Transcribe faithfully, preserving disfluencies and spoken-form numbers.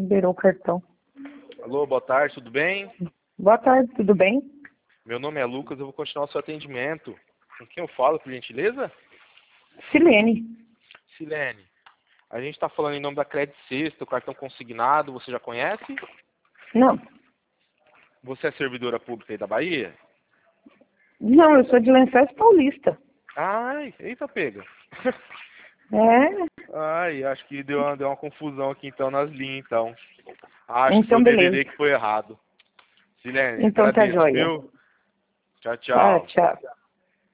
liberou o cartão. Alô, boa tarde, tudo bem? Boa tarde, tudo bem? Meu nome é Lucas, eu vou continuar o seu atendimento. Com quem eu falo, por gentileza? Silene. Silene, a gente está falando em nome da Credit Sexta, o cartão consignado, você já conhece? Não. Você é servidora pública aí da Bahia? Não, eu sou de Lençóis Paulista. Ai, eita pega. É? Ai, acho que deu uma, deu uma confusão aqui então nas linhas, então. Acho que foi Então, o beleza. D D D que foi errado. Silene, Então tá agradeço, joia. viu? Tchau, Tá, tchau. tchau.